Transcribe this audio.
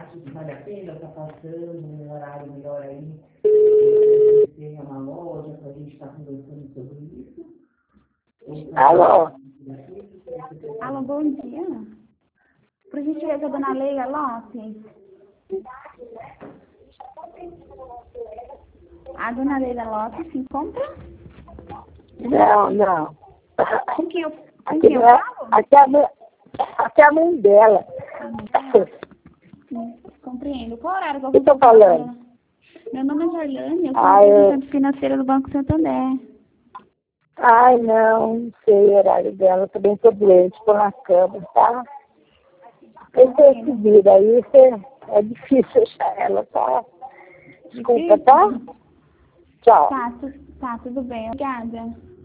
acha que vale a pena estar passando um horário melhor aí? Se tem uma loja para a gente estar conversando sobre isso? Alô? Alô, bom dia. Por gentileza, a dona Leila Lopes. A dona Leila Lopes se encontra? Não. Com quem eu falo? Aqui é a mãe dela. Compreendo. Qual horário que eu O que vou estou falando? Meu nome é Jorlane, eu sou representante financeira do Banco Santander. Ai, não sei o horário dela. Também estou doente, estou na cama, tá? Eu sei que vida aí, é difícil achar ela, tá? Desculpa, tá? Tchau. Tá, tudo bem. Obrigada.